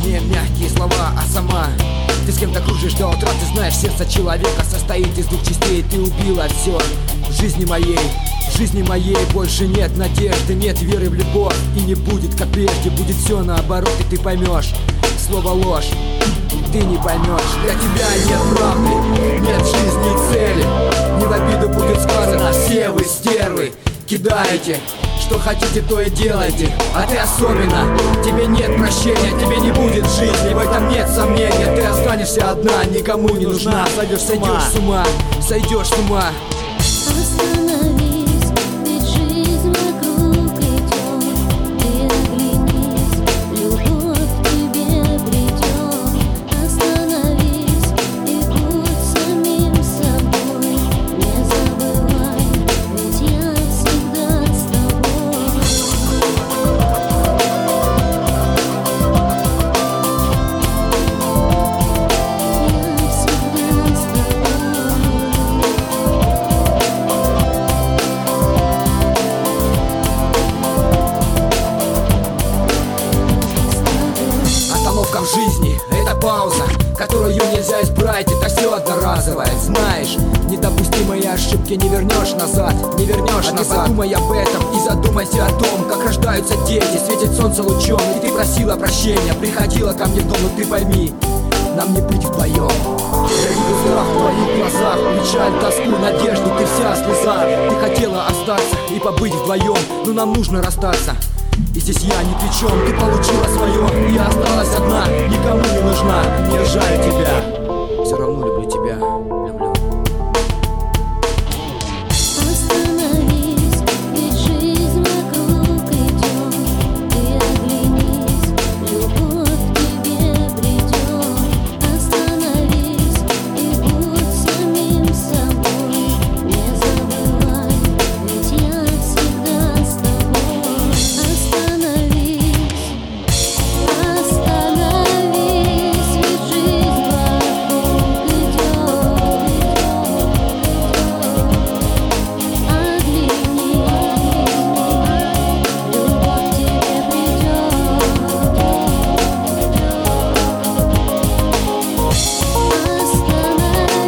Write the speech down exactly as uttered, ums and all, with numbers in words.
Не мягкие слова, а сама. Ты с кем-то кружишь до утра, ты знаешь, сердце человека состоит из двух частей. Ты убила все в жизни моей. В жизни моей больше нет надежды, нет веры в любовь. И не будет как прежде, будет все наоборот. И ты поймешь, слово ложь, ты не поймешь. Для тебя нет правды, нет жизни и цели. Не в обиду будет сказано, все вы стервы. Кидаете, что хотите, то и делайте. А ты особенно, тебе нет прощения, тебе не будет жизни, в этом нет сомнения. Ты останешься одна, никому не нужна. Сойдешь, сойдешь с ума, сойдешь с ума. Остановись, ведь жизнь вокруг идет. Ты оглянись, любовь к тебе придет. Остановись и будь самим собой. Не забывай, ведь я всегда с тобой. Я всегда с тобой. Остановка в жизни — это пауза, которую нельзя избрать, это все одноразовое. Знаешь, недопустимые ошибки не вернешь назад, не вернешь а назад. Ты подумай об этом и задумайся о том, как рождаются дети, светит солнце лучом. И ты просила прощения, приходила ко мне в дом, но ты пойми, нам не быть вдвоем. Я видел страх в твоих глазах, печаль, тоску, надежду, ты вся слеза. Ты хотела остаться и побыть вдвоем, но нам нужно расстаться. И здесь я ни при чем, ты получила свое, я осталась одна, никому не нужна. Не жаль тебя, все равно люблю тебя.